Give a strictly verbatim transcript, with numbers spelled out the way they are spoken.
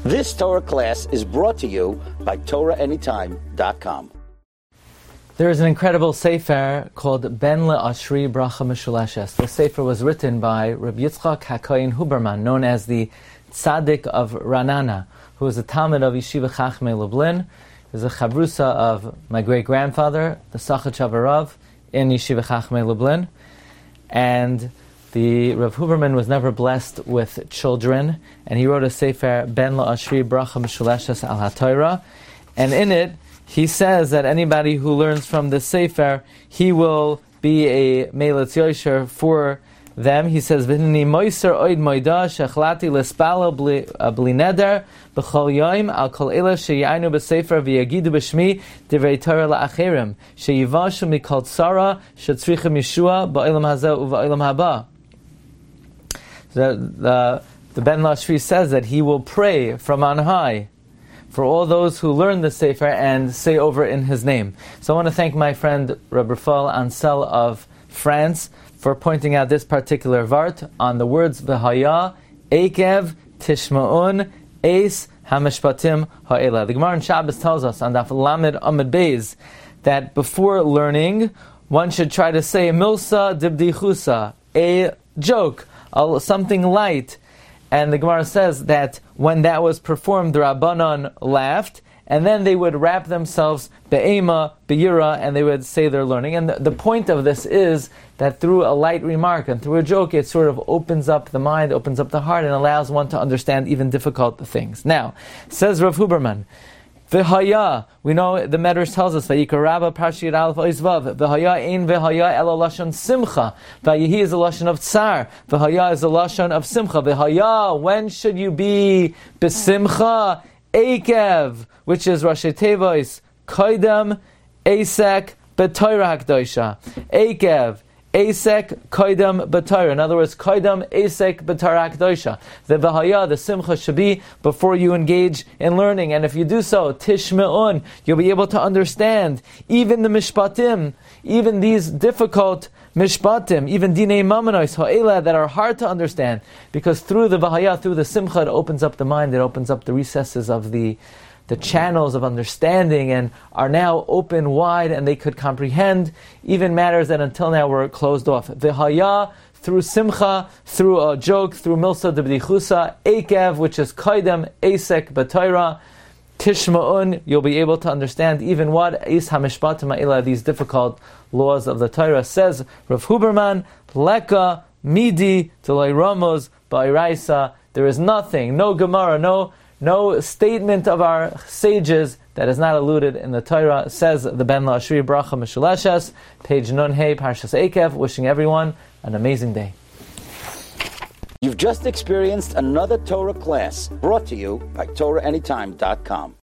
This Torah class is brought to you by Torah Anytime dot com. There is an incredible sefer called Ben Le'ashri Bracha Meshuleshes. The sefer was written by Rabbi Yitzchak HaKohen Huberman, known as the Tzaddik of Ranana, who was a Talmid of Yeshiva Chachmei Lublin. He was a chavrusa of my great-grandfather, the Sachat Shavarav, in Yeshiva Chachmei Lublin. And the Rav Huberman was never blessed with children, and he wrote a sefer, Ben Le'ashri Bracha Meshuleshes Al HaTorah, and in it, he says that anybody who learns from the sefer, he will be a Meilitz Yosher for them. He says, "V'hini moiser oid moida shechlati lespalo bli neder b'chol yoim al kol ela sheyainu b'sefer v'yagidu b'shmi divrei Torah la'acherim sheyivashu mikol tzara shetzrichem Yeshua ba'olam hazeh u'ba'olam haba." The, the, the Ben Le'ashri says that he will pray from on high for all those who learn the Sefer and say over in his name. So I want to thank my friend Rabbi Rafal Ansel of France for pointing out this particular vart on the words V'haya Ekev Tishma'un Eis HaMishpatim Ha'ela. The Gemara in Shabbos tells us on Daf Lamed Amud Beis that before learning, one should try to say Milsa Dibdichusa, a joke, something light. And the Gemara says that when that was performed, the Rabbanon laughed, and then they would wrap themselves be'ema, be'yira, and they would say they're learning. And the, the point of this is that through a light remark and through a joke, it sort of opens up the mind, opens up the heart, and allows one to understand even difficult things. Now, says Rav Huberman, V'haya, we know the Medrash tells us, V'yikar Rabba Parshiyat Aleph Ois Vav, V'haya ein V'haya ela lashon simcha, V'yahi is a lashon of tsar, V'haya is a lashon of simcha, V'haya, when should you be besimcha? Ekev, which is Rashi Tevois, Koidem, Esek, B'Torah HaKdosha. Ekev, Esek, Koidem, B'Torah. In other words, Koidem, Esek, B'Torah HaKdosha. The V'haya, the Simcha, should be before you engage in learning. And if you do so, Tishme'un, you'll be able to understand even the Mishpatim, even these difficult Mishpatim, even Dinei Mamanois, Ha'ela, that are hard to understand. Because through the V'haya, through the Simcha, it opens up the mind, it opens up the recesses of the the channels of understanding, and are now open wide, and they could comprehend even matters that until now were closed off. V'haya, through simcha, through a joke, through milsa debdichusa, ekev, which is kaidem, esek, b'Torah, tishma'un, you'll be able to understand even what is hamishpatim ha'ila, these difficult laws of the Torah. Says Rav Huberman, leka midi t'loi ramos ba'iraisa, there is nothing, no Gemara, no No statement of our sages that is not alluded in the Torah. Says the Ben Le'ashri Bracha Meshuleshes, page Nun Hey, Parshas Ekev, wishing everyone an amazing day. You've just experienced another Torah class brought to you by Torah Anytime dot com.